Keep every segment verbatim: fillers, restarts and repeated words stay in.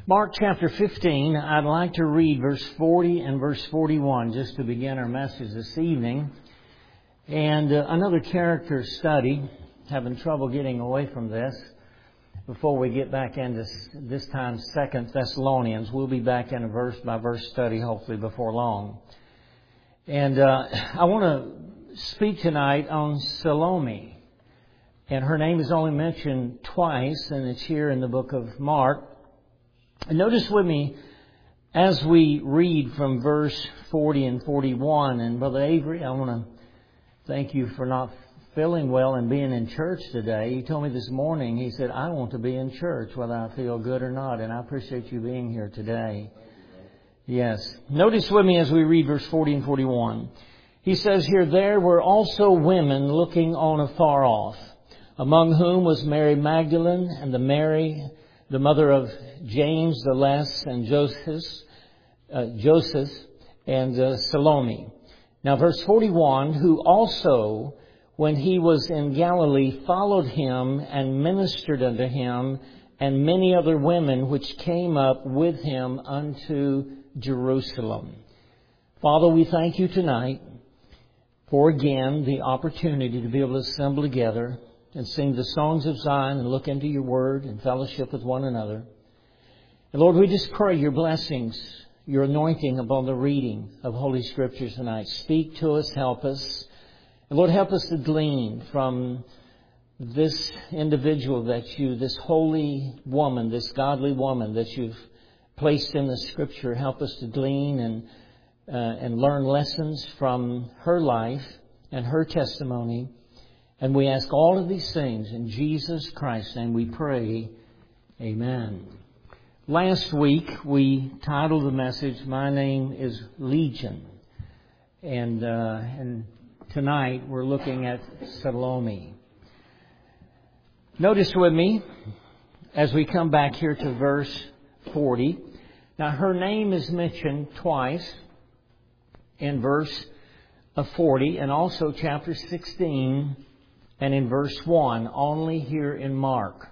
Mark chapter fifteen, I'd like to read verse forty and verse forty-one just to begin our message this evening. And uh, another character study, having trouble getting away from this before we get back into this time Second Thessalonians. We'll be back in a verse by verse study hopefully before long. And uh, I want to speak tonight on Salome. And her name is only mentioned twice, and it's here in the book of Mark. And notice with me, as we read from verse forty and forty-one, and Brother Avery, I want to thank you for not feeling well and being in church today. He told me this morning, he said, I want to be in church whether I feel good or not, and I appreciate you being here today. Yes. Notice with me as we read verse forty and forty-one. He says here, there were also women looking on afar off, among whom was Mary Magdalene and the Mary, the mother of James the Less and Joseph, uh, Joseph and uh, Salome. Now verse forty-one, who also, when he was in Galilee, followed him and ministered unto him, and many other women which came up with him unto Jerusalem. Father, we thank you tonight for again the opportunity to be able to assemble together and sing the songs of Zion and look into your word and fellowship with one another. And Lord, we just pray your blessings, your anointing upon the reading of Holy Scriptures tonight. Speak to us, help us. And Lord, help us to glean from this individual that you, this holy woman, this godly woman that you've placed in the Scripture. Help us to glean and, uh, and learn lessons from her life and her testimony. And we ask all of these things in Jesus Christ's name we pray. Amen. Last week we titled the message, My Name is Legion. And, uh, and tonight we're looking at Salome. Notice with me as we come back here to verse forty. Now her name is mentioned twice in verse forty and also chapter sixteen. And in verse one, only here in Mark.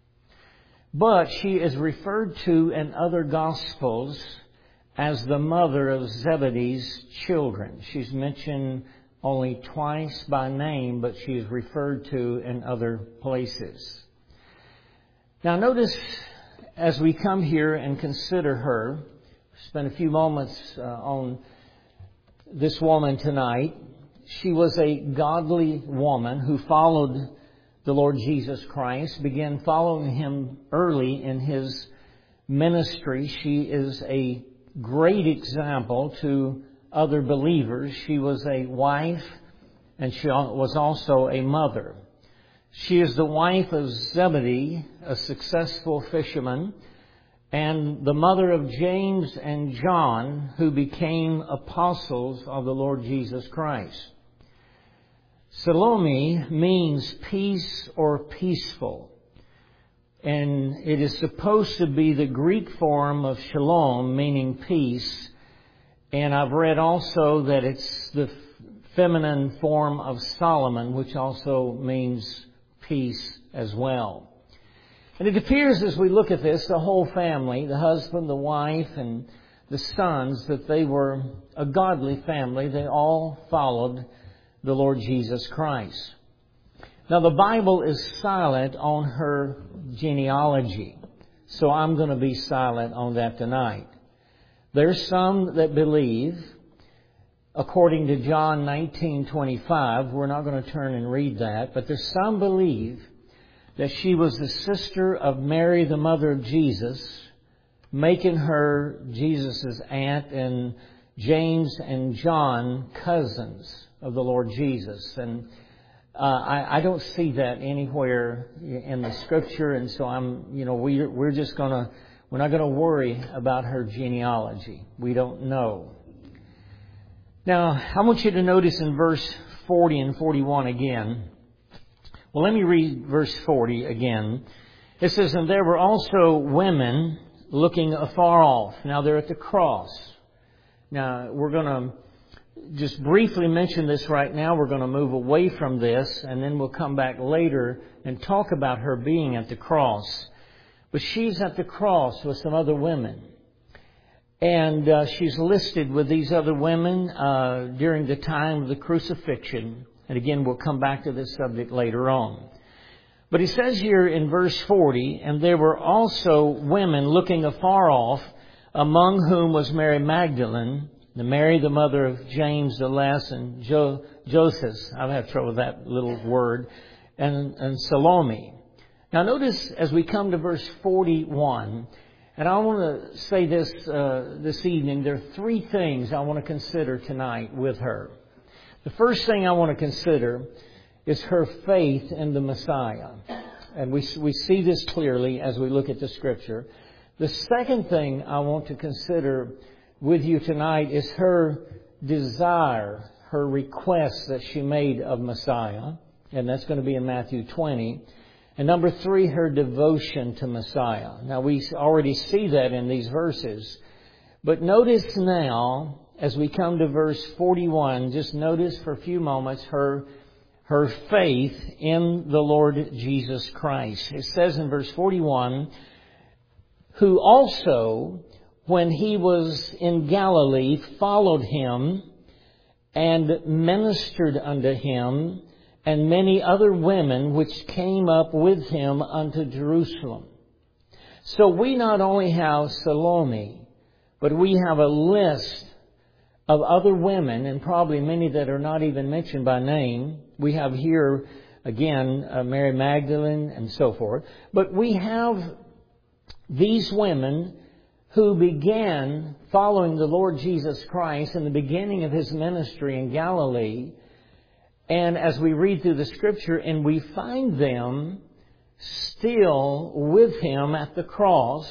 But she is referred to in other Gospels as the mother of Zebedee's children. She's mentioned only twice by name, but she is referred to in other places. Now notice as we come here and consider her, spend a few moments uh, on this woman tonight. She was a godly woman who followed the Lord Jesus Christ, began following Him early in His ministry. She is a great example to other believers. She was a wife and she was also a mother. She is the wife of Zebedee, a successful fisherman, and the mother of James and John, who became apostles of the Lord Jesus Christ. Salome means peace or peaceful. And it is supposed to be the Greek form of shalom, meaning peace. And I've read also that it's the feminine form of Solomon, which also means peace as well. And it appears as we look at this, the whole family, the husband, the wife, and the sons, that they were a godly family. They all followed the Lord Jesus Christ. Now the Bible is silent on her genealogy, so I'm going to be silent on that tonight. There's some that believe, according to John nineteen twenty-five, we're not going to turn and read that, but there's some believe that she was the sister of Mary, the mother of Jesus, making her Jesus' aunt, and James and John cousins of the Lord Jesus. And uh, I, I don't see that anywhere in the Scripture, and so I'm, you know, we we're just gonna we're not gonna worry about her genealogy. We don't know. Now I want you to notice in verse forty and forty-one again. Well, let me read verse forty again. It says, and there were also women looking afar off. Now they're at the cross. Now we're going to just briefly mention this right now. We're going to move away from this, and then we'll come back later and talk about her being at the cross. But she's at the cross with some other women. And uh, she's listed with these other women uh, during the time of the crucifixion. And again, we'll come back to this subject later on. But he says here in verse forty, and there were also women looking afar off, among whom was Mary Magdalene, the Mary, the mother of James the Less, and jo- Joseph. I have trouble with that little word. And, and Salome. Now notice as we come to verse forty-one, and I want to say this uh, this evening, there are three things I want to consider tonight with her. The first thing I want to consider is her faith in the Messiah. And we we see this clearly as we look at the Scripture. The second thing I want to consider with you tonight is her desire, her request that she made of Messiah. And that's going to be in Matthew twenty. And number three, her devotion to Messiah. Now we already see that in these verses. But notice now, as we come to verse forty-one, just notice for a few moments her her faith in the Lord Jesus Christ. It says in verse forty-one, who also, when he was in Galilee, followed him and ministered unto him, and many other women which came up with him unto Jerusalem. So we not only have Salome, but we have a list of other women, and probably many that are not even mentioned by name. We have here, again, uh, Mary Magdalene and so forth. But we have these women who began following the Lord Jesus Christ in the beginning of his ministry in Galilee. And as we read through the Scripture, and we find them still with him at the cross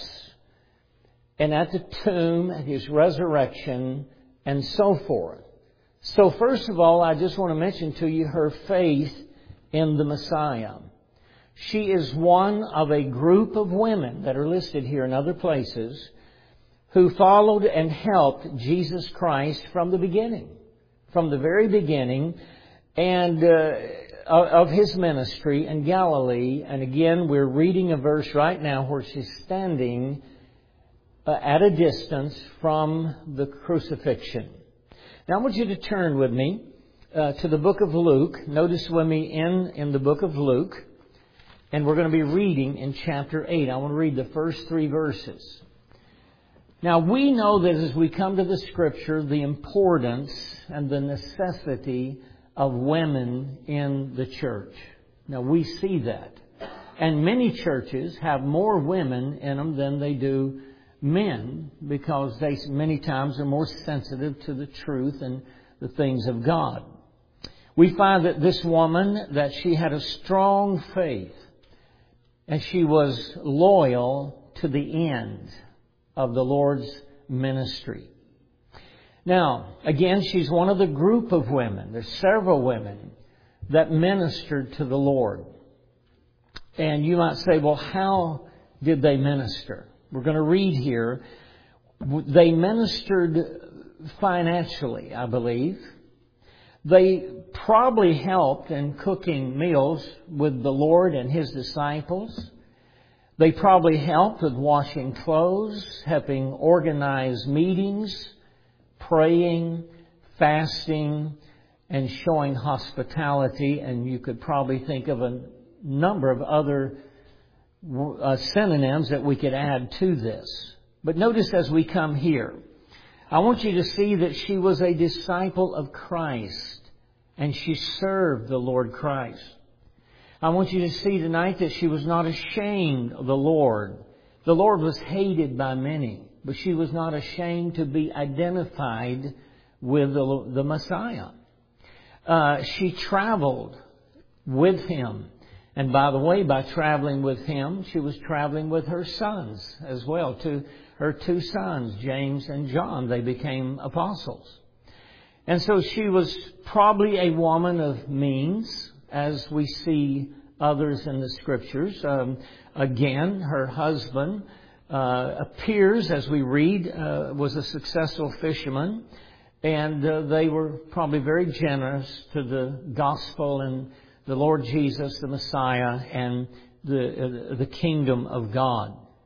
and at the tomb, at his resurrection, and so forth. So first of all, I just want to mention to you her faith in the Messiah. She is one of a group of women that are listed here in other places who followed and helped Jesus Christ from the beginning, from the very beginning, and uh, of his ministry in Galilee. And again, we're reading a verse right now where she's standing uh, at a distance from the crucifixion. Now I want you to turn with me uh, to the book of Luke. Notice with me in, in the book of Luke. And we're going to be reading in chapter eight. I want to read the first three verses. Now we know that as we come to the Scripture, the importance and the necessity of women in the church. Now we see that. And many churches have more women in them than they do men, because they many times are more sensitive to the truth and the things of God. We find that this woman, that she had a strong faith, and she was loyal to the end of the Lord's ministry. Now, again, she's one of the group of women. There's several women that ministered to the Lord. And you might say, well, how did they minister? We're going to read here. They ministered financially, I believe. They probably helped in cooking meals with the Lord and His disciples. They probably helped with washing clothes, helping organize meetings, praying, fasting, and showing hospitality. And you could probably think of a number of other uh, synonyms that we could add to this. But notice as we come here, I want you to see that she was a disciple of Christ, and she served the Lord Christ. I want you to see tonight that she was not ashamed of the Lord. The Lord was hated by many, but she was not ashamed to be identified with the, the Messiah. Uh, she traveled with Him. And by the way, by traveling with Him, she was traveling with her sons as well. To her two sons, James and John, they became apostles. And so she was probably a woman of means, as we see others in the Scriptures. Um, again, her husband uh, appears, as we read, uh, was a successful fisherman. And uh, they were probably very generous to the gospel and the Lord Jesus, the Messiah, and the, uh, the kingdom of God.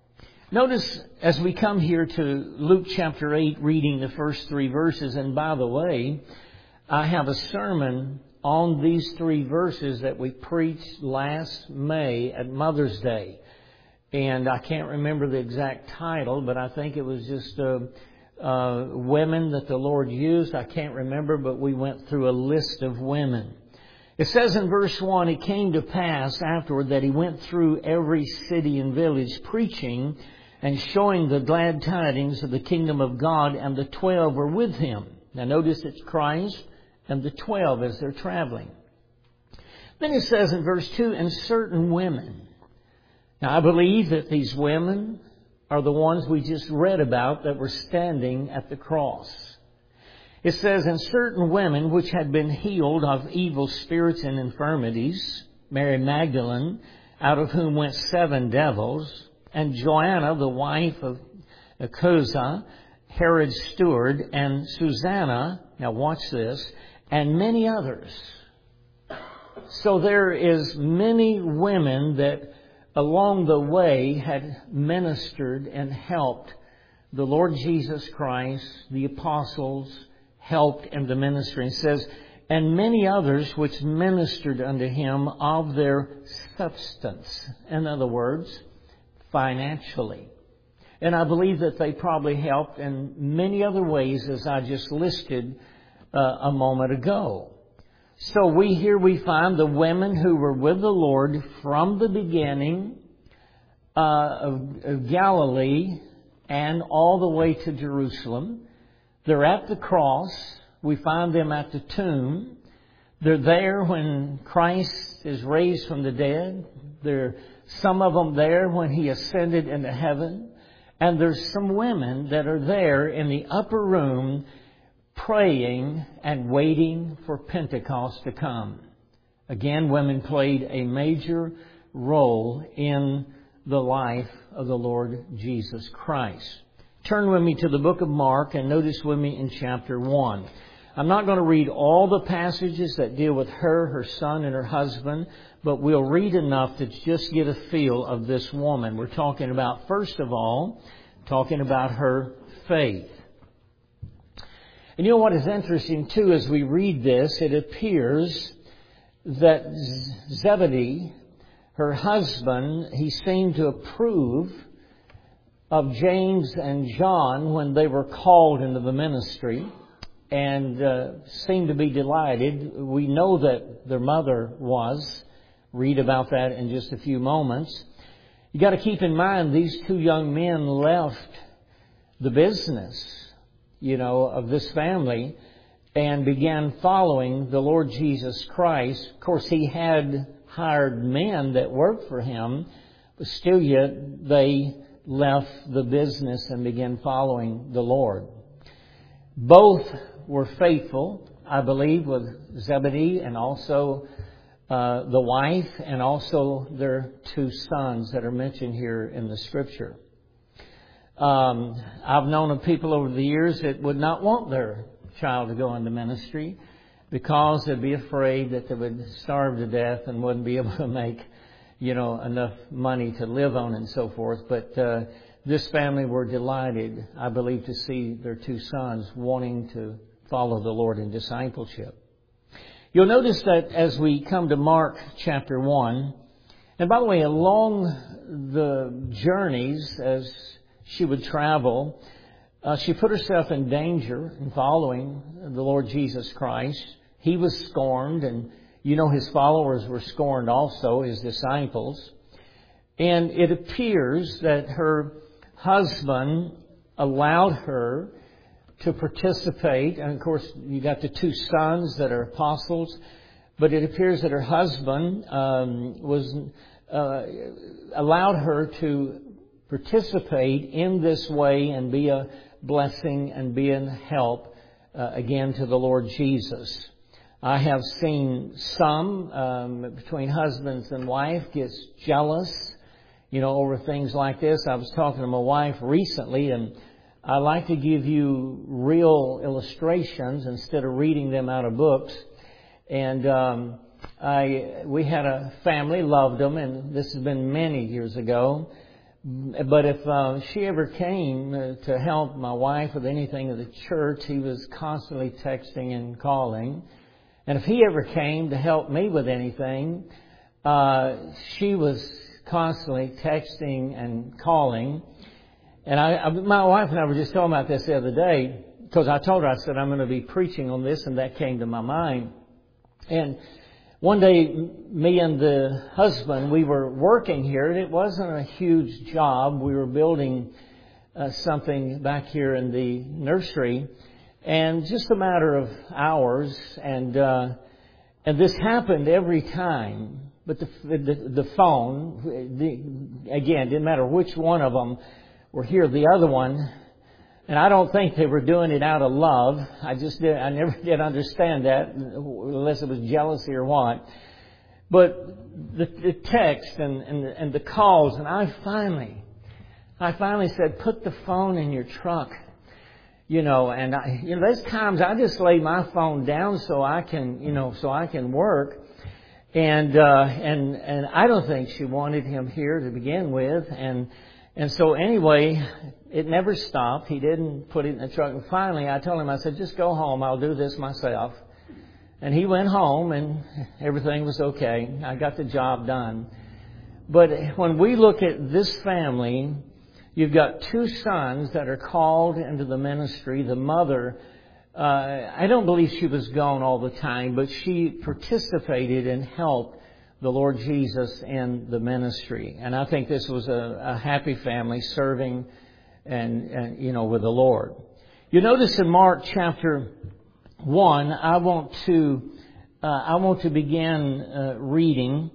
Notice as we come here to Luke chapter eight, reading the first three verses, and by the way, I have a sermon on these three verses that we preached last May at Mother's Day. And I can't remember the exact title, but I think it was just uh, uh, women that the Lord used. I can't remember, but we went through a list of women. It says in verse one, it came to pass afterward that he went through every city and village preaching and showing the glad tidings of the kingdom of God, and the twelve were with him. Now notice it's Christ and the twelve as they're traveling. Then it says in verse two, and certain women. Now I believe that these women are the ones we just read about that were standing at the cross. It says, and certain women which had been healed of evil spirits and infirmities, Mary Magdalene, out of whom went seven devils, and Joanna, the wife of Chuza, Herod's steward, and Susanna, now watch this, and many others. So there is many women that along the way had ministered and helped the Lord Jesus Christ, the apostles, helped in the ministry. It says, and many others which ministered unto him of their substance. In other words, financially. And I believe that they probably helped in many other ways, as I just listed uh, a moment ago. So we here we find the women who were with the Lord from the beginning uh, of, of Galilee and all the way to Jerusalem. They're at the cross. We find them at the tomb. They're there when Christ is raised from the dead. There some of them there when he ascended into heaven. And there's some women that are there in the upper room praying and waiting for Pentecost to come. Again, women played a major role in the life of the Lord Jesus Christ. Turn with me to the book of Mark and notice with me in chapter one. I'm not going to read all the passages that deal with her, her son, and her husband, but we'll read enough to just get a feel of this woman. We're talking about, first of all, talking about her faith. And you know what is interesting, too, as we read this, it appears that Zebedee, her husband, he seemed to approve of James and John when they were called into the ministry, and uh, seemed to be delighted. We know that their mother was. Read about that in just a few moments. You got to keep in mind these two young men left the business, you know, of this family and began following the Lord Jesus Christ. Of course, he had hired men that worked for him, but still yet they left the business and began following the Lord. Both were faithful, I believe, with Zebedee and also uh, the wife and also their two sons that are mentioned here in the Scripture. Um, I've known of people over the years that would not want their child to go into ministry because they'd be afraid that they would starve to death and wouldn't be able to make, you know, enough money to live on and so forth. But uh, this family were delighted, I believe, to see their two sons wanting to follow the Lord in discipleship. You'll notice that as we come to Mark chapter one, and by the way, along the journeys as she would travel, uh, she put herself in danger in following the Lord Jesus Christ. He was scorned, and you know his followers were scorned also, his disciples. And it appears that her husband allowed her to participate. And of course, you got the two sons that are apostles. But it appears that her husband um, was uh, allowed her to participate in this way and be a blessing and be a help, uh, again, to the Lord Jesus. I have seen some um, between husbands and wife gets jealous, you know, over things like this. I was talking to my wife recently, and I like to give you real illustrations instead of reading them out of books. And um, I we had a family, loved them, and this has been many years ago. But if uh, she ever came uh, to help my wife with anything at the church, he was constantly texting and calling. And if he ever came to help me with anything, uh, she was constantly texting and calling. And I, I, my wife and I were just talking about this the other day, because I told her, I said, I'm going to be preaching on this, and that came to my mind. And one day, me and the husband, we were working here, and it wasn't a huge job. We were building uh, something back here in the nursery, and just a matter of hours, and uh, and this happened every time. But the the, the phone, the, again, didn't matter which one of them were here, the other one. And I don't think they were doing it out of love. I just did, I never did understand that, unless it was jealousy or what. But the, the text and, and, and the calls, and I finally, I finally said, put the phone in your truck. You know, and I, you know, there's times I just lay my phone down so I can, you know, so I can work. And, uh, and, and I don't think she wanted him here to begin with. And, And so anyway, it never stopped. He didn't put it in the truck. And finally, I told him, I said, just go home. I'll do this myself. And he went home, and everything was okay. I got the job done. But when we look at this family, you've got two sons that are called into the ministry. The mother, uh, I don't believe she was gone all the time, but she participated and helped the Lord Jesus in the ministry. And I think this was a, a happy family serving and, and, you know, with the Lord. You notice in Mark chapter one, I want to, uh, I want to begin uh, reading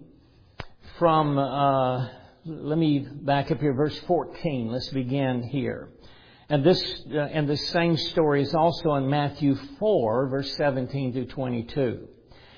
from, uh, let me back up here, verse fourteen. Let's begin here. And this, uh, and the same story is also in Matthew four, verse seventeen through twenty-two.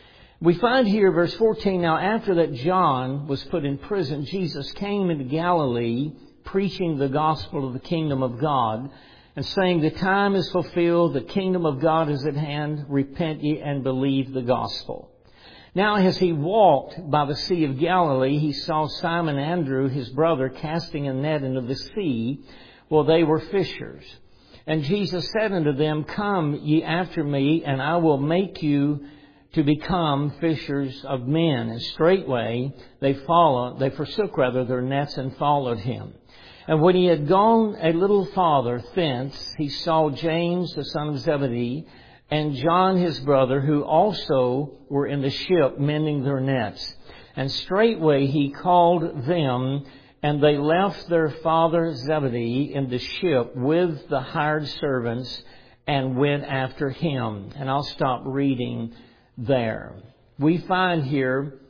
We find here, verse fourteen, now after that John was put in prison, Jesus came into Galilee, preaching the gospel of the kingdom of God, and saying, the time is fulfilled, the kingdom of God is at hand, repent ye and believe the gospel. Now as he walked by the Sea of Galilee, he saw Simon Andrew, his brother, casting a net into the sea, while they were fishers. And Jesus said unto them, come ye after me, and I will make you to become fishers of men. And straightway they followed, they forsook rather their nets and followed him. And when he had gone a little farther thence, he saw James the son of Zebedee and John his brother, who also were in the ship mending their nets. And straightway he called them, and they left their father Zebedee in the ship with the hired servants and went after him. And I'll stop reading there. We find here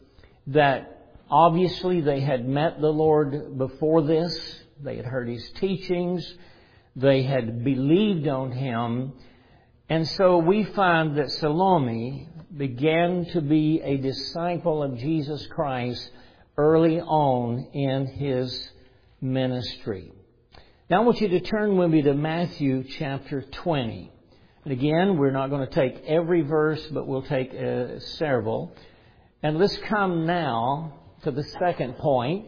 that obviously they had met the Lord before this. They had heard His teachings. They had believed on Him. And so we find that Salome began to be a disciple of Jesus Christ early on in His ministry. Now I want you to turn with me to Matthew chapter twenty. And again, we're not going to take every verse, but we'll take uh, several. And let's come now to the second point.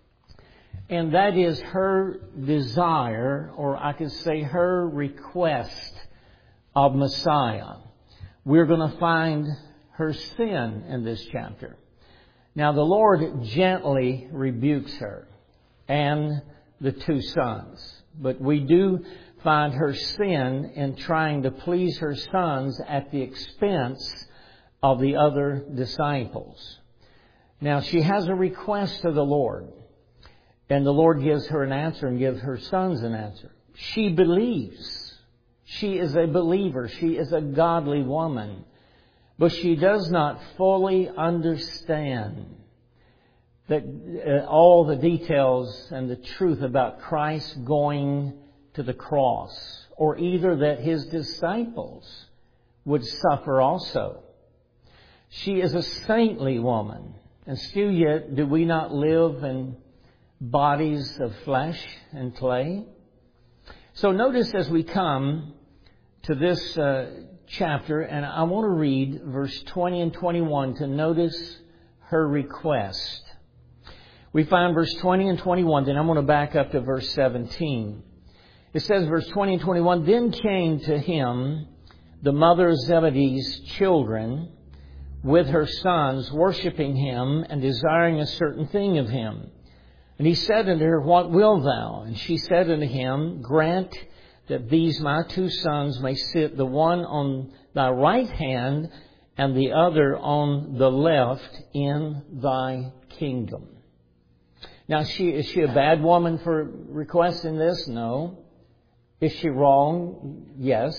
And that is her desire, or I could say her request of Messiah. We're going to find her sin in this chapter. Now the Lord gently rebukes her and the two sons. But we do find her sin in trying to please her sons at the expense of the other disciples. Now she has a request to the Lord, and the Lord gives her an answer and gives her sons an answer. She believes. She is a believer. She is a godly woman. But she does not fully understand that uh, all the details and the truth about Christ going to the cross, or either that His disciples would suffer also. She is a saintly woman, and still yet do we not live in bodies of flesh and clay? So notice as we come to this uh, chapter, and I want to read verse twenty and twenty-one to notice her request. we find verse twenty and twenty-one. Then I'm going to back up to verse seventeen. It says, verse twenty and twenty-one, Then came to him the mother of Zebedee's children with her sons, worshiping him and desiring a certain thing of him. And he said unto her, What wilt thou? And she said unto him, Grant that these my two sons may sit, the one on thy right hand and the other on the left in thy kingdom. Now, she, is she a bad woman for requesting this? No. Is she wrong? Yes.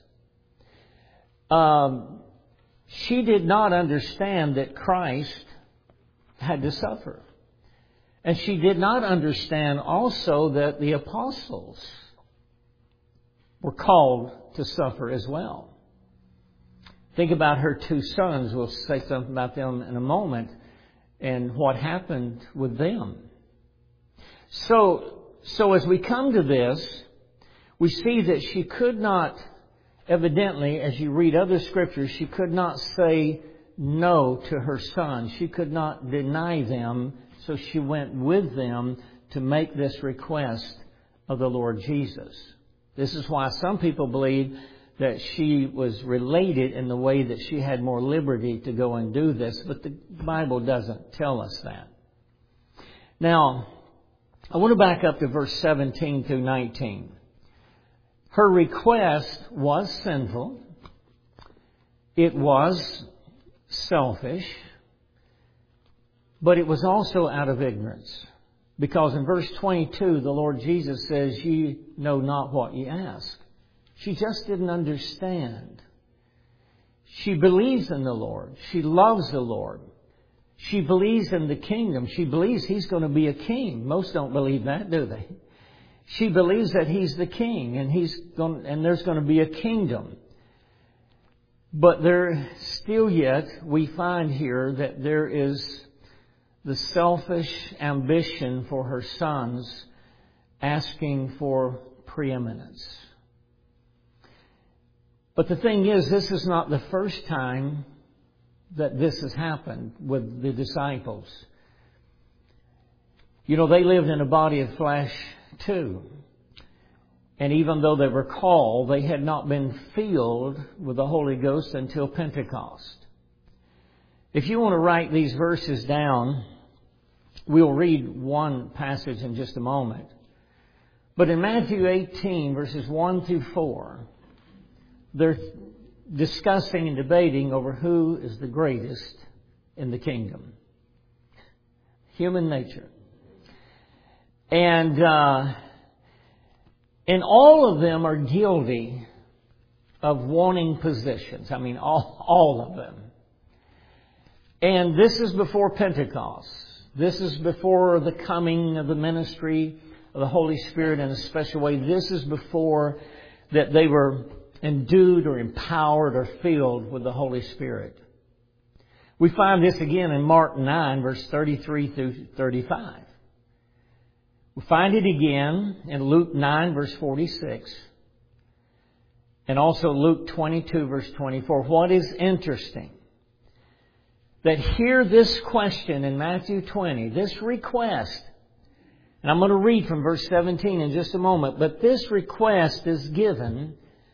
Um, she did not understand that Christ had to suffer. And she did not understand also that the apostles were called to suffer as well. Think about her two sons. We'll say something about them in a moment and what happened with them. So, so as we come to this, we see that she could not, evidently, as you read other scriptures, she could not say no to her sons. She could not deny them, so she went with them to make this request of the Lord Jesus. This is why some people believe that she was related in the way that she had more liberty to go and do this, but the Bible doesn't tell us that. Now, I want to back up to verse seventeen through nineteen. Her request was sinful. It was selfish. But it was also out of ignorance. Because in verse twenty-two, the Lord Jesus says, Ye know not what ye ask. She just didn't understand. She believes in the Lord. She loves the Lord. She believes in the kingdom. She believes He's going to be a king. Most don't believe that, do they? She believes that He's the king and He's going, and there's going to be a kingdom. But there still yet we find here that there is the selfish ambition for her sons asking for preeminence. But the thing is, this is not the first time that this has happened with the disciples. You know, they lived in a body of flesh too. And even though they were called, they had not been filled with the Holy Ghost until Pentecost. If you want to write these verses down, we'll read one passage in just a moment. But in Matthew eighteen, verses one through four, they're discussing and debating over who is the greatest in the kingdom. Human nature. And, uh, and all of them are guilty of wanting positions. I mean, all, all of them. And this is before Pentecost. This is before the coming of the ministry of the Holy Spirit in a special way. This is before that they were endued or empowered or filled with the Holy Spirit. We find this again in Mark nine, verse thirty-three through thirty-five. We find it again in Luke nine, verse forty-six. And also Luke twenty-two, verse twenty-four. What is interesting, that here this question in Matthew twenty, this request, and I'm going to read from verse seventeen in just a moment, but this request is given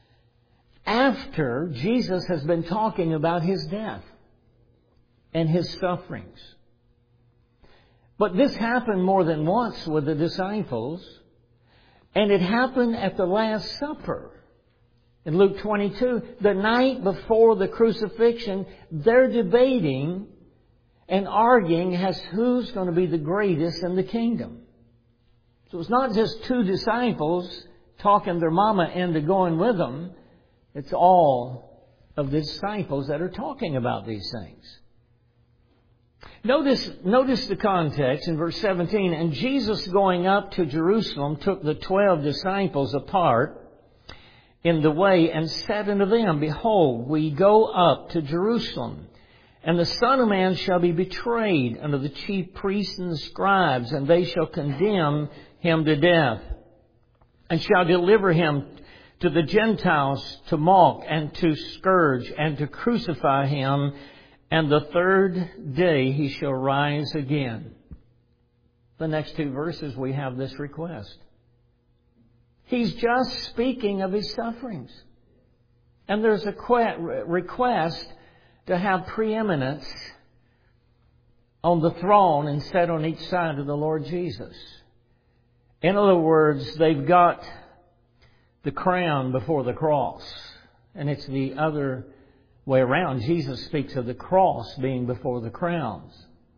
after Jesus has been talking about His death and His sufferings. But this happened more than once with the disciples, and it happened at the Last Supper. In Luke twenty-two, the night before the crucifixion, they're debating and arguing as who's going to be the greatest in the kingdom. So it's not just two disciples talking their mama into going with them. It's all of the disciples that are talking about these things. Notice, notice the context in verse seventeen. And Jesus, going up to Jerusalem, took the twelve disciples apart in the way and said unto them, Behold, we go up to Jerusalem, and the Son of Man shall be betrayed unto the chief priests and the scribes, and they shall condemn Him to death, and shall deliver Him to the Gentiles to mock and to scourge and to crucify Him, and the third day He shall rise again. the next two verses, we have this request. He's just speaking of His sufferings. And there's a request to have preeminence on the throne and set on each side of the Lord Jesus. In other words, they've got the crown before the cross. And it's the other way around. Jesus speaks of the cross being before the crowns.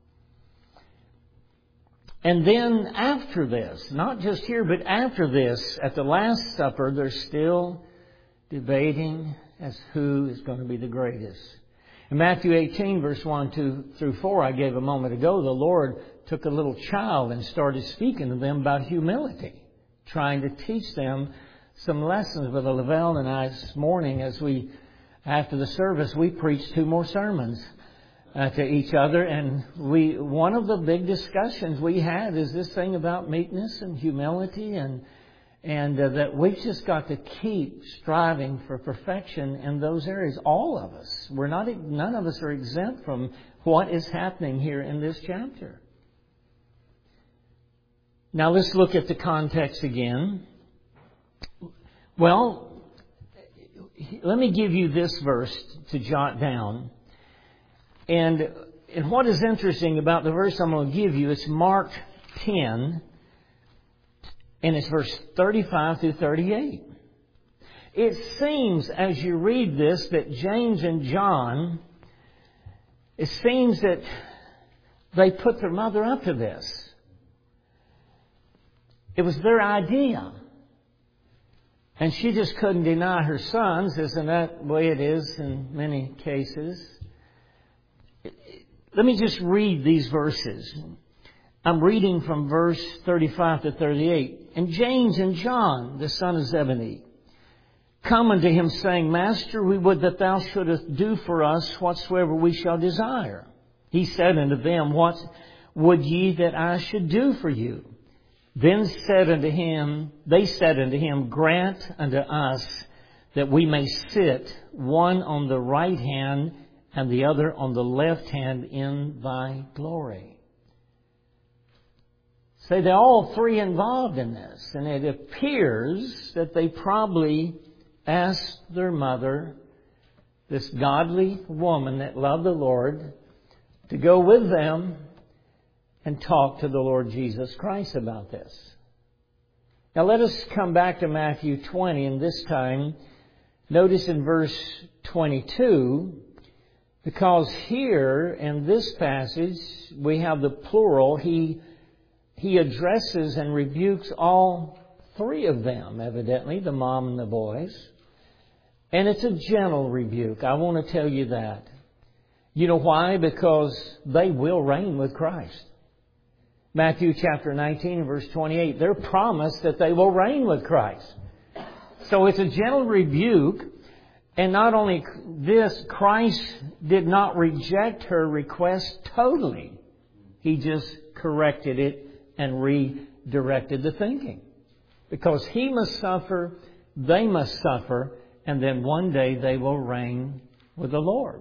And then after this, not just here, but after this, at the Last Supper, they're still debating as who is going to be the greatest. In Matthew eighteen, verse one, two through four, I gave a moment ago, the Lord took a little child and started speaking to them about humility, trying to teach them some lessons. Brother Lavelle and I this morning, as we, after the service, we preached two more sermons uh, to each other. And we, one of the big discussions we had is this thing about meekness and humility, and and uh, that we've just got to keep striving for perfection in those areas. All of us. We're not, none of us are exempt from what is happening here in this chapter. Now let's look at the context again. Well, let me give you this verse to jot down. And, and what is interesting about the verse I'm going to give you, it's Mark ten, and it's verse thirty-five through thirty-eight. It seems, as you read this, that James and John, it seems that they put their mother up to this. It was their idea. And she just couldn't deny her sons. Isn't that the way it is in many cases? Let me just read these verses. I'm reading from verse thirty-five to thirty-eight. And James and John, the son of Zebedee, come unto him, saying, Master, we would that thou shouldest do for us whatsoever we shall desire. He said unto them, What would ye that I should do for you? Then said unto him, they said unto him, Grant unto us that we may sit one on the right hand and the other on the left hand in thy glory. Say, they're all three involved in this. And it appears that they probably asked their mother, this godly woman that loved the Lord, to go with them and talk to the Lord Jesus Christ about this. Now let us come back to Matthew twenty, and this time, notice in verse twenty-two, because here in this passage we have the plural. He He addresses and rebukes all three of them, evidently, the mom and the boys. And it's a gentle rebuke. I want to tell you that. You know why? Because they will reign with Christ. Matthew chapter nineteen, verse twenty-eight, they're promised that they will reign with Christ. So it's a gentle rebuke. And not only this, Christ did not reject her request totally. He just corrected it and redirected the thinking. Because He must suffer, they must suffer, and then one day they will reign with the Lord.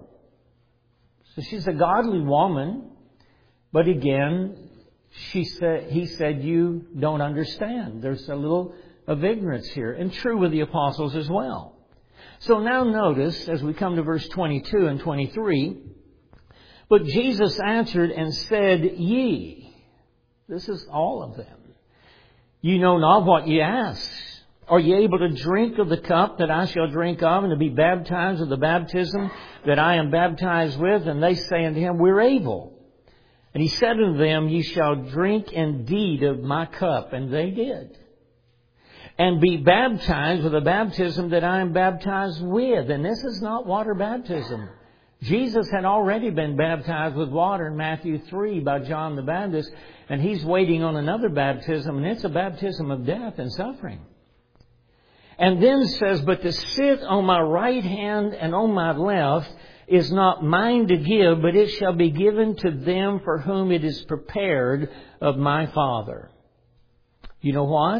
So she's a godly woman, but again, she said, he said, you don't understand. There's a little of ignorance here, and true with the apostles as well. So now notice, as we come to verse twenty-two and twenty-three, but Jesus answered and said, Ye, this is all of them, you know not what ye ask. Are ye able to drink of the cup that I shall drink of, and to be baptized with the baptism that I am baptized with? And they say unto him, We're able. And he said unto them, Ye shall drink indeed of my cup. And they did. And be baptized with the baptism that I am baptized with. And this is not water baptism. Jesus had already been baptized with water in Matthew three by John the Baptist. And He's waiting on another baptism. And it's a baptism of death and suffering. And then says, But to sit on my right hand and on my left is not mine to give, but it shall be given to them for whom it is prepared of my Father. You know what?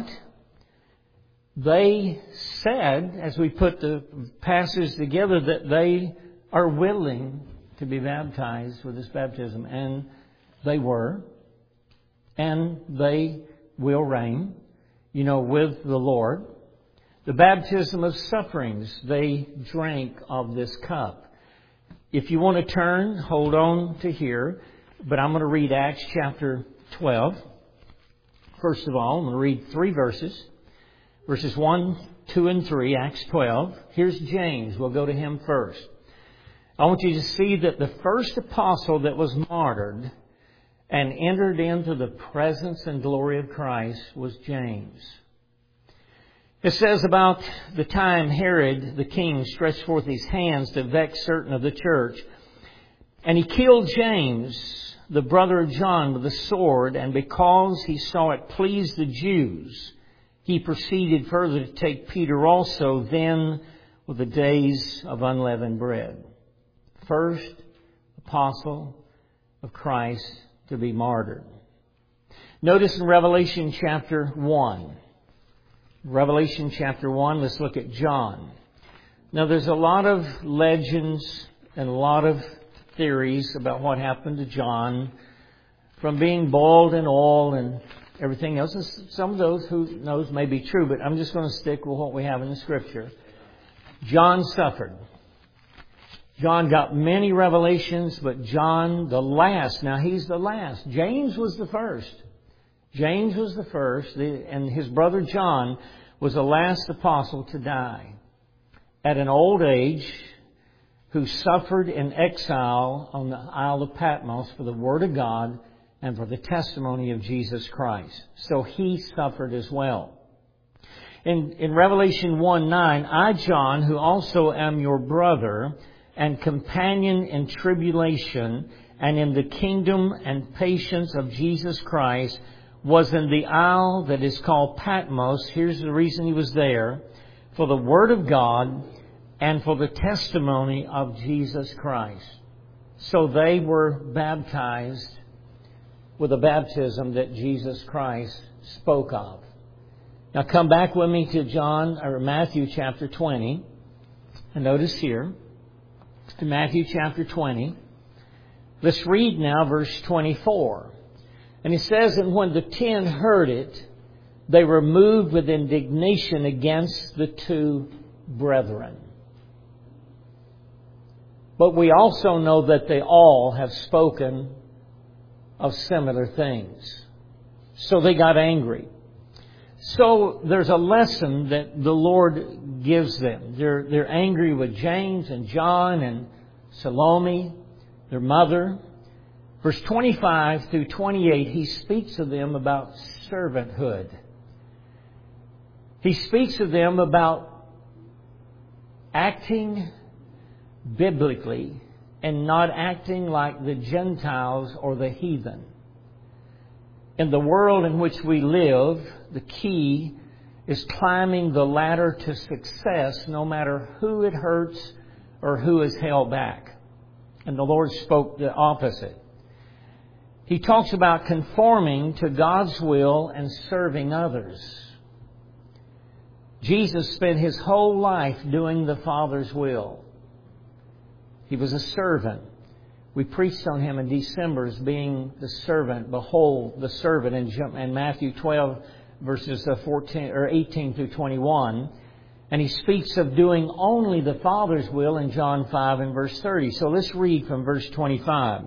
They said, as we put the passage together, that they are willing to be baptized with this baptism. And they were. and they will reign, you know, with the Lord. The baptism of sufferings, they drank of this cup. If you want to turn, hold on to here, but I'm going to read Acts chapter twelve. First of all, I'm going to read three verses. Verses one, two, and three, Acts twelve. Here's James. We'll go to him first. I want you to see that the first apostle that was martyred and entered into the presence and glory of Christ was James. It says about the time Herod the king stretched forth his hands to vex certain of the church, and he killed James, the brother of John, with a sword, and because he saw it pleased the Jews, he proceeded further to take Peter also, then with the days of unleavened bread. First apostle of Christ to be martyred. Notice in Revelation chapter one. Revelation chapter one, let's look at John. Now there's a lot of legends and a lot of theories about what happened to John, from being boiled in oil and everything else. And some of those, who knows, may be true, but I'm just going to stick with what we have in the Scripture. John suffered. John got many revelations, but John the last. Now he's the last. James was the first. James was the first, and his brother John was the last apostle to die at an old age, who suffered in exile on the Isle of Patmos for the Word of God and for the testimony of Jesus Christ. So he suffered as well. In, in Revelation one nine, I, John, who also am your brother and companion in tribulation and in the kingdom and patience of Jesus Christ, was in the isle that is called Patmos. Here's the reason he was there: for the Word of God and for the testimony of Jesus Christ. So they were baptized with a baptism that Jesus Christ spoke of. Now come back with me to John or Matthew chapter twenty. And notice here, in Matthew chapter twenty, let's read now verse twenty-four. And it says, and when the ten heard it, they were moved with indignation against the two brethren. But we also know that they all have spoken of similar things. So they got angry. So there's a lesson that the Lord gives them. They're, they're angry with James and John and Salome, their mother. Verse twenty-five through twenty-eight, he speaks to them about servanthood. He speaks to them about acting biblically and not acting like the Gentiles or the heathen. In the world in which we live, the key is climbing the ladder to success no matter who it hurts or who is held back. And the Lord spoke the opposite. He talks about conforming to God's will and serving others. Jesus spent His whole life doing the Father's will. He was a servant. We preached on Him in December as being the servant. Behold, the servant in Matthew twelve, verses fourteen or eighteen through twenty-one. And He speaks of doing only the Father's will in John five and verse thirty. So let's read from verse twenty-five.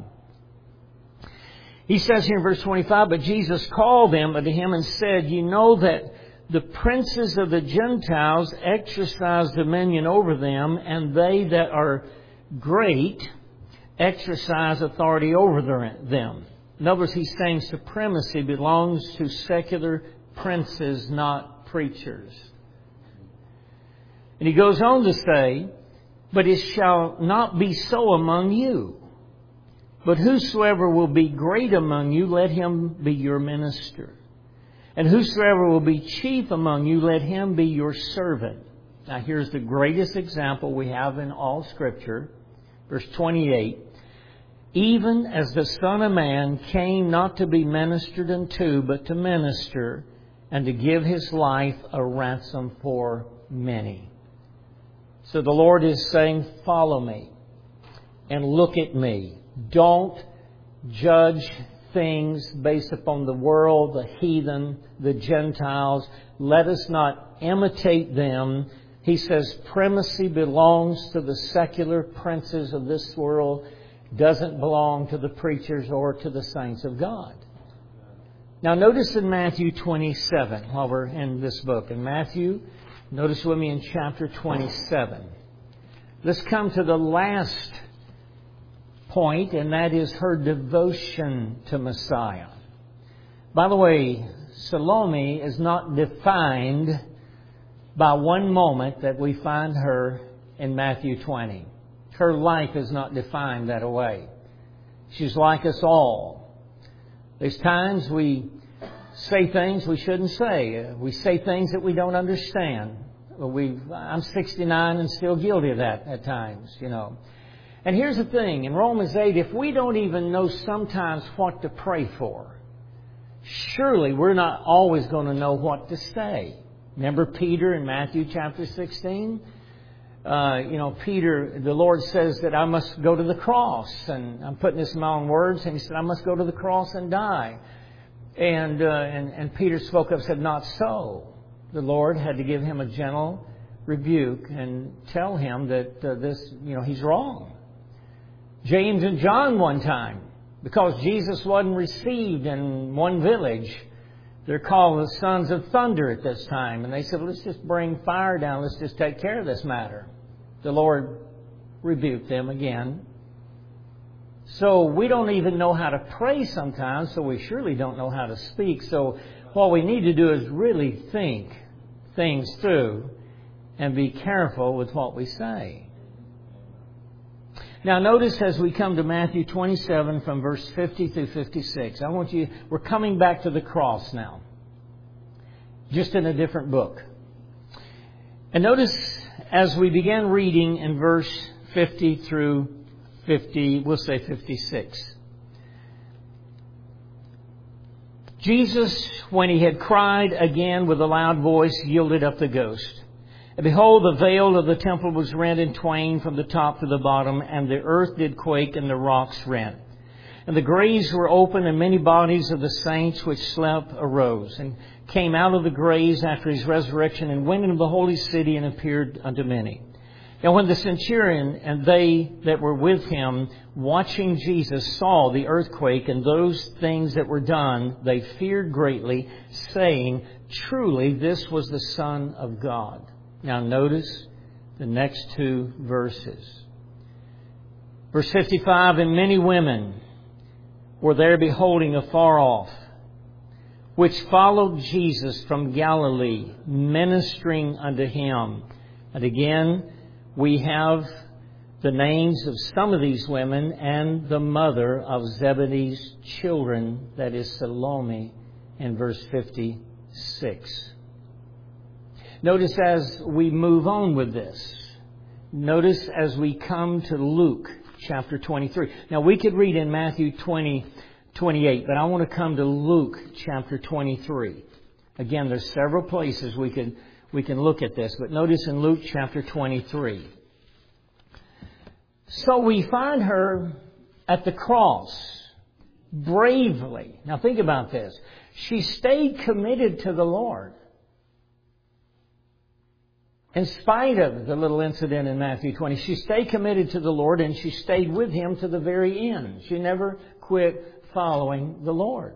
He says here in verse twenty-five, but Jesus called them unto Him and said, you know that the princes of the Gentiles exercise dominion over them, and they that are great exercise authority over them. In other words, he's saying supremacy belongs to secular princes, not preachers. And he goes on to say, but it shall not be so among you. But whosoever will be great among you, let him be your minister. And whosoever will be chief among you, let him be your servant. Now here's the greatest example we have in all Scripture. Verse twenty-eight. Even as the Son of Man came not to be ministered unto, but to minister, and to give His life a ransom for many. So the Lord is saying, follow me and look at me. Don't judge things based upon the world, the heathen, the Gentiles. Let us not imitate them. He says primacy belongs to the secular princes of this world, doesn't belong to the preachers or to the saints of God. Now notice in Matthew twenty-seven, while we're in this book. In Matthew, notice with me in chapter twenty-seven. Let's come to the last point, and that is her devotion to Messiah. By the way, Salome is not defined by one moment that we find her in Matthew twenty. Her life is not defined that way. She's like us all. There's times we say things we shouldn't say. We say things that we don't understand. We, I'm sixty-nine and still guilty of that at times, you know. And here's the thing. In Romans eight, if we don't even know sometimes what to pray for, surely we're not always going to know what to say. Remember Peter in Matthew chapter sixteen? Uh, you know, Peter, the Lord says that I must go to the cross. And I'm putting this in my own words. And he said, I must go to the cross and die. And, uh, and, and Peter spoke up and said, not so. The Lord had to give him a gentle rebuke and tell him that uh, this, you know, he's wrong. James and John one time, because Jesus wasn't received in one village, they're called the sons of thunder at this time. And they said, let's just bring fire down. Let's just take care of this matter. The Lord rebuked them again. So we don't even know how to pray sometimes, so we surely don't know how to speak. So what we need to do is really think things through and be careful with what we say. Now notice as we come to Matthew twenty-seven from verse fifty through fifty-six. I want you, we're coming back to the cross now. Just in a different book. And notice as we begin reading in verse fifty through fifty, we'll say fifty-six. Jesus, when he had cried again with a loud voice, yielded up the ghost. And behold, the veil of the temple was rent in twain from the top to the bottom, and the earth did quake, and the rocks rent. And the graves were open, and many bodies of the saints which slept arose, and came out of the graves after his resurrection, and went into the holy city, and appeared unto many. Now when the centurion and they that were with him, watching Jesus, saw the earthquake and those things that were done, they feared greatly, saying, truly this was the Son of God. Now notice the next two verses. Verse fifty-five, and many women were there beholding afar off, which followed Jesus from Galilee, ministering unto him. And again, we have the names of some of these women and the mother of Zebedee's children, that is Salome, in verse fifty-six. Notice as we move on with this. Notice as we come to Luke chapter twenty-three. Now we could read in Matthew twenty, twenty-eight, but I want to come to Luke chapter twenty-three. Again, there's several places we could we can look at this, but notice in Luke chapter twenty-three. So we find her at the cross, bravely. Now think about this. She stayed committed to the Lord. In spite of the little incident in Matthew twenty, she stayed committed to the Lord, and she stayed with him to the very end. She never quit following the Lord.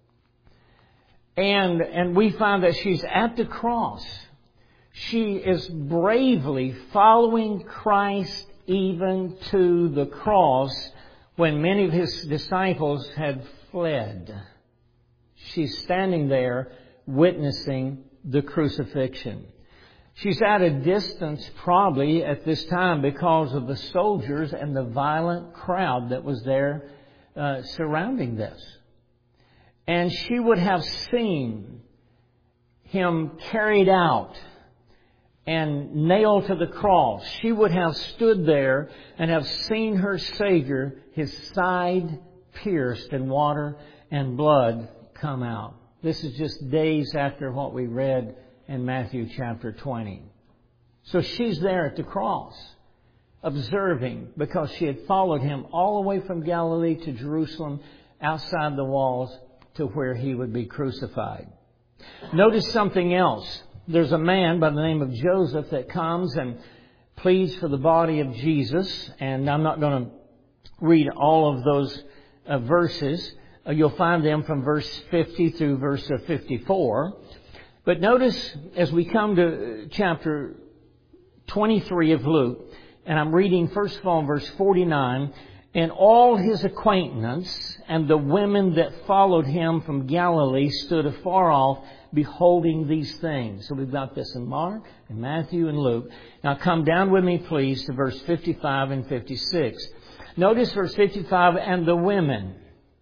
And, and we find that she's at the cross. She is bravely following Christ even to the cross when many of his disciples had fled. She's standing there witnessing the crucifixion. She's at a distance probably at this time because of the soldiers and the violent crowd that was there uh, surrounding this. And she would have seen him carried out and nailed to the cross. She would have stood there and have seen her Savior, his side pierced and water and blood come out. This is just days after what we read in Matthew chapter twenty. So she's there at the cross, observing, because she had followed him all the way from Galilee to Jerusalem outside the walls to where he would be crucified. Notice something else. There's a man by the name of Joseph that comes and pleads for the body of Jesus. And I'm not going to read all of those uh, verses. Uh, you'll find them from verse fifty through verse fifty-four. But notice as we come to chapter twenty-three of Luke, and I'm reading first of all verse forty-nine, and all his acquaintance and the women that followed him from Galilee stood afar off, beholding these things. So we've got this in Mark, and Matthew, and Luke. Now come down with me, please, to verse fifty-five and fifty-six. Notice verse fifty-five, and the women.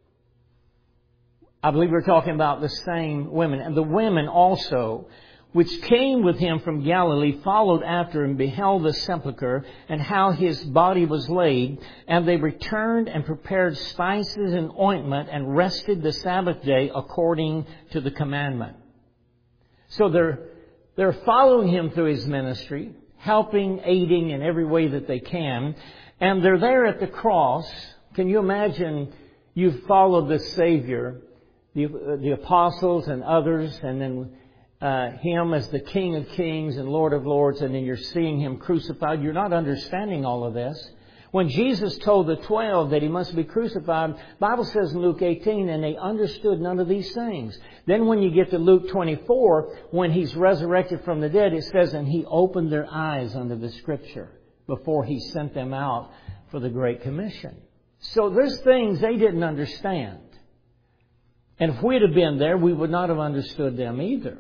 I believe we're talking about the same women. And the women also, which came with him from Galilee, followed after and beheld the sepulchre and how his body was laid. And they returned and prepared spices and ointment and rested the Sabbath day according to the commandment. So they're, they're following him through his ministry, helping, aiding in every way that they can. And they're there at the cross. Can you imagine you've followed the Savior, the, the apostles and others, and then uh, Him as the King of Kings and Lord of Lords, and then you're seeing Him crucified. You're not understanding all of this. When Jesus told the twelve that He must be crucified, the Bible says in Luke eighteen, and they understood none of these things. Then when you get to Luke twenty-four, when He's resurrected from the dead, it says, and He opened their eyes unto the Scripture before He sent them out for the Great Commission. So there's things they didn't understand. And if we'd have been there, we would not have understood them either.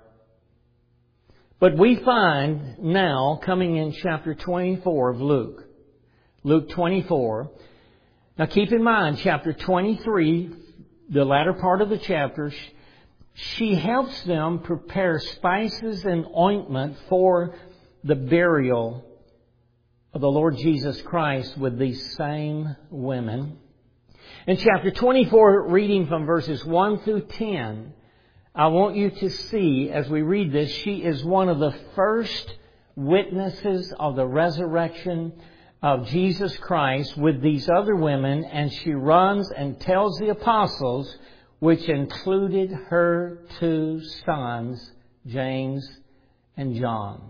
But we find now, coming in chapter twenty-four of Luke, Luke twenty-four. Now keep in mind, chapter twenty-three, the latter part of the chapter, she helps them prepare spices and ointment for the burial of the Lord Jesus Christ with these same women. In chapter twenty-four, reading from verses one through ten, I want you to see, as we read this, she is one of the first witnesses of the resurrection of Jesus Christ with these other women, and she runs and tells the apostles, which included her two sons, James and John.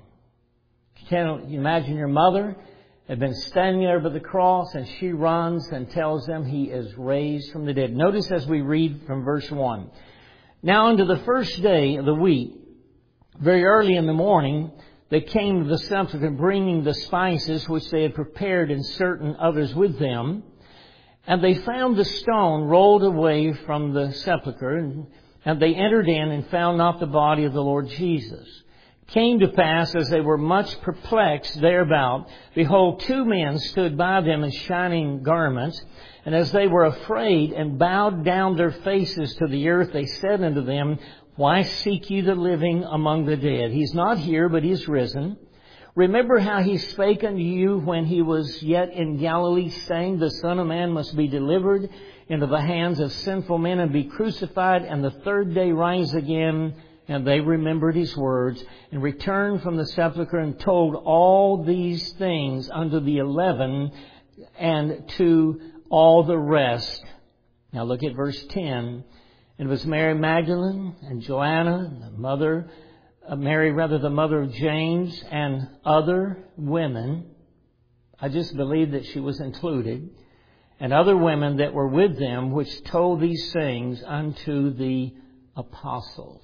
Can you imagine your mother had been standing there by the cross, and she runs and tells them He is raised from the dead. Notice as we read from verse one. Now unto the first day of the week, very early in the morning, they came to the sepulchre, bringing the spices which they had prepared, and certain others with them. And they found the stone rolled away from the sepulchre, and, and they entered in and found not the body of the Lord Jesus. Came to pass, as they were much perplexed thereabout, behold, two men stood by them in shining garments. And as they were afraid and bowed down their faces to the earth, they said unto them, Why seek ye the living among the dead? He's not here, but He's risen. Remember how He spake unto you when He was yet in Galilee, saying, The Son of Man must be delivered into the hands of sinful men and be crucified, and the third day rise again. And they remembered His words, and returned from the sepulchre, and told all these things unto the eleven, and to all the rest. Now look at verse ten. And it was Mary Magdalene, and Joanna, the mother, uh, Mary rather the mother of James, and other women. I just believe that she was included. And other women that were with them, which told these things unto the apostles.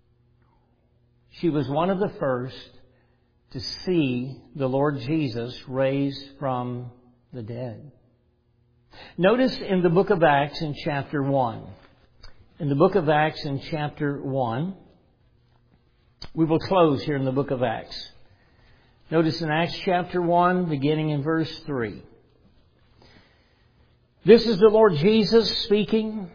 She was one of the first to see the Lord Jesus raised from the dead. Notice in the book of Acts in chapter one. In the book of Acts in chapter one. We will close here in the book of Acts. Notice in Acts chapter one, beginning in verse three. This is the Lord Jesus speaking.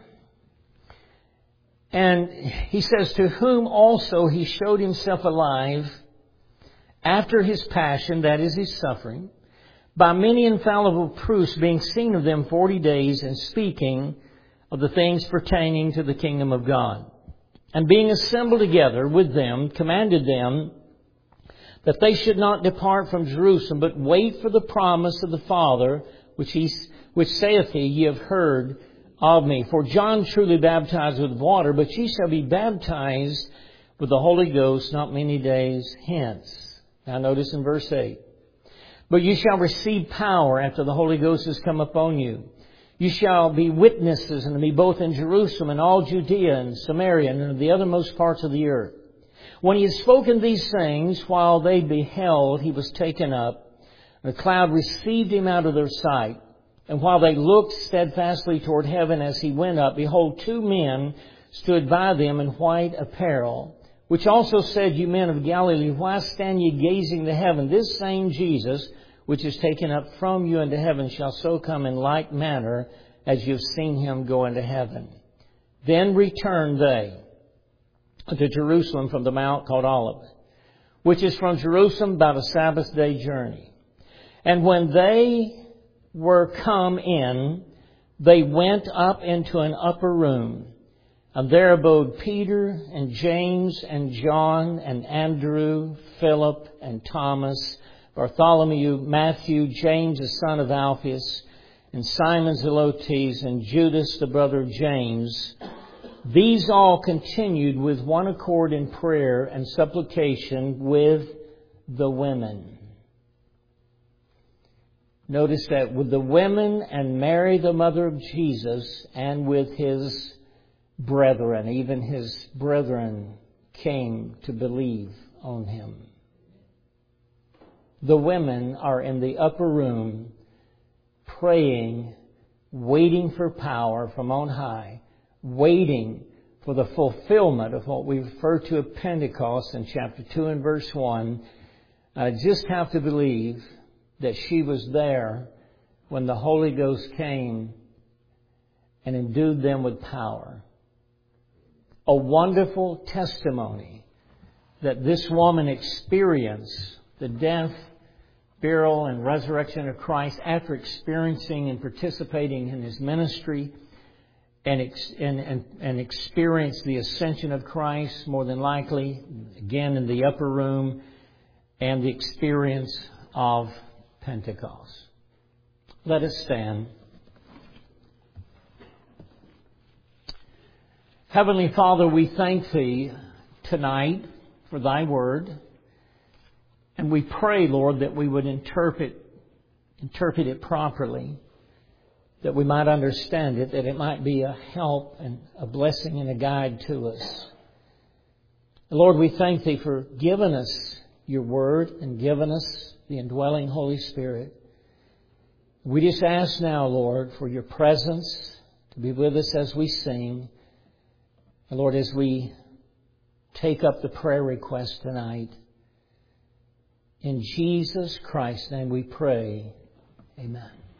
And He says, to whom also He showed Himself alive after His passion, that is His suffering, by many infallible proofs, being seen of them forty days, and speaking of the things pertaining to the kingdom of God. And being assembled together with them, commanded them that they should not depart from Jerusalem, but wait for the promise of the Father, which He, which saith He, ye have heard of me. For John truly baptized with water, but ye shall be baptized with the Holy Ghost not many days hence. Now notice in verse eight. But you shall receive power after the Holy Ghost has come upon you. You shall be witnesses unto me both in Jerusalem and all Judea and Samaria and in the othermost parts of the earth. When he had spoken these things, while they beheld, he was taken up. The cloud received him out of their sight. And while they looked steadfastly toward heaven as he went up, behold, two men stood by them in white apparel, which also said, You men of Galilee, why stand ye gazing to heaven? This same Jesus, which is taken up from you into heaven, shall so come in like manner as you have seen him go into heaven. Then returned they to Jerusalem from the mount called Olivet, which is from Jerusalem about a Sabbath day journey. And when they were come in, they went up into an upper room. And there abode Peter and James and John and Andrew, Philip and Thomas, Bartholomew, Matthew, James the son of Alphaeus, and Simon Zelotes, and Judas the brother of James. These all continued with one accord in prayer and supplication with the women. Notice that with the women and Mary, the mother of Jesus, and with his brethren, even his brethren came to believe on him. The women are in the upper room praying, waiting for power from on high, waiting for the fulfillment of what we refer to as Pentecost in chapter two and verse one. I just have to believe that she was there when the Holy Ghost came and endued them with power. A wonderful testimony that this woman experienced the death, burial, and resurrection of Christ after experiencing and participating in his ministry and, and, and, and experienced the ascension of Christ, more than likely, again in the upper room, and the experience of Pentecost. Let us stand. Heavenly Father, we thank Thee tonight for Thy Word. And we pray, Lord, that we would interpret, interpret it properly, that we might understand it, that it might be a help and a blessing and a guide to us. Lord, we thank Thee for giving us Your Word and giving us the indwelling Holy Spirit. We just ask now, Lord, for Your presence to be with us as we sing. And Lord, as we take up the prayer request tonight, in Jesus Christ's name we pray. Amen.